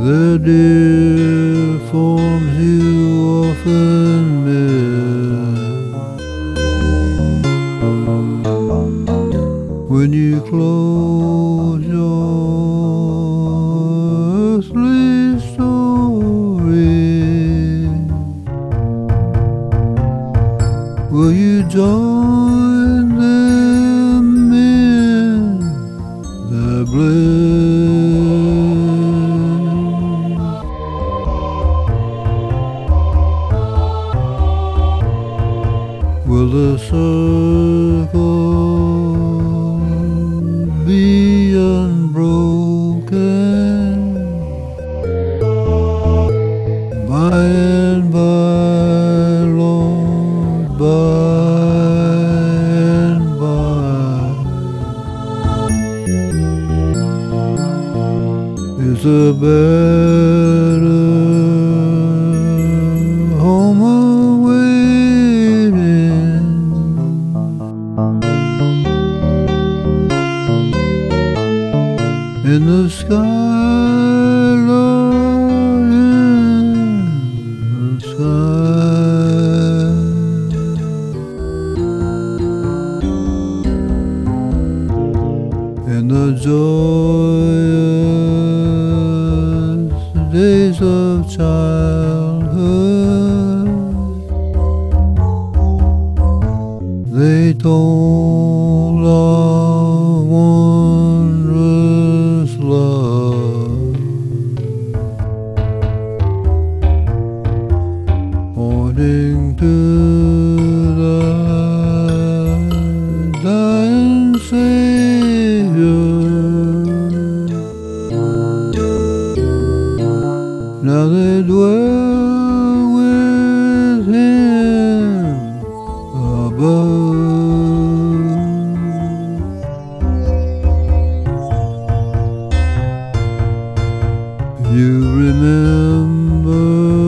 the dear forms you often miss when you close your earthly story. Will you join them in the bliss? Will the circle be unbroken by and by, Lord, by and by? Is a better home awaiting in the sky, Lord, in the sky? In the joyous days of childhood, they told of wondrous love, pointing to the dying Savior. Now they dwell with Him above. You remember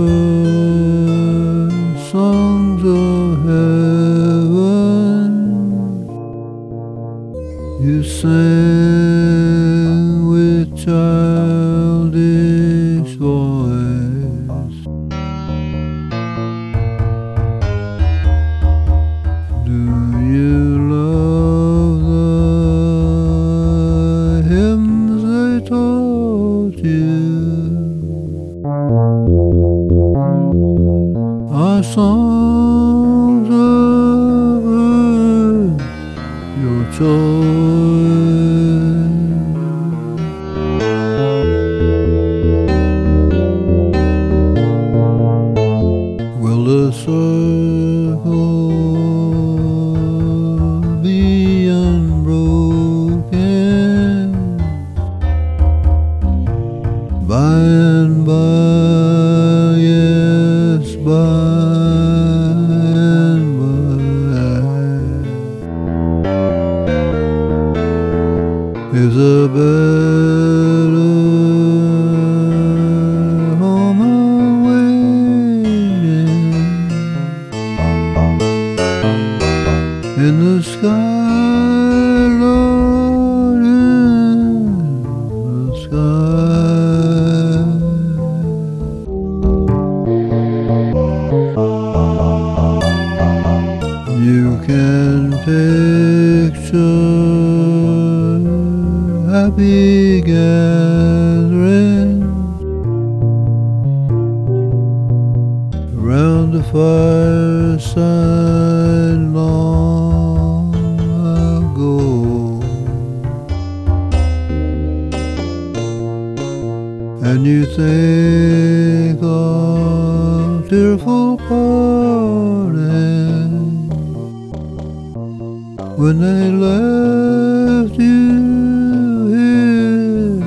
songs of heaven you sang with childish voice. Do you love the hymns they taught you? Our songs of earth, your choice. Will the circle be unbroken by and by? Yes, by and by. Is a better home awaiting in the sky, Lord, in the sky? You can picture happy gathering around the fireside long ago, and you think of tearful parting when they left you here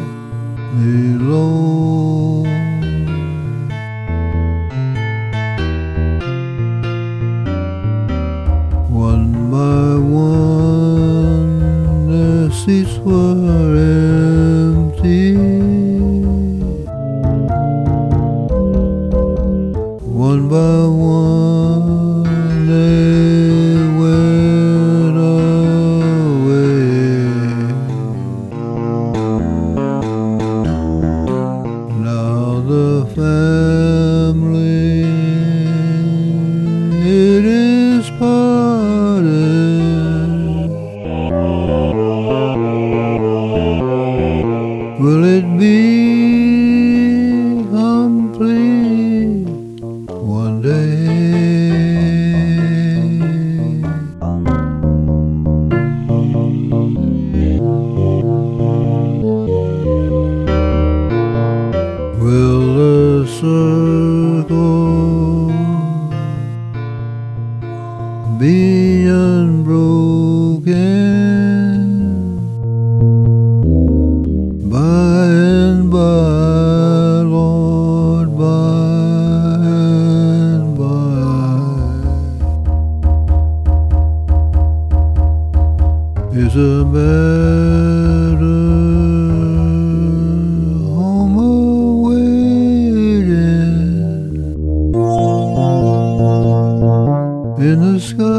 alone. One by one their seats were empty. One by one they went away. Will it be complete one day? Will the circle be unbroken by and by, Lord, by and by? Is a better home awaiting in the sky?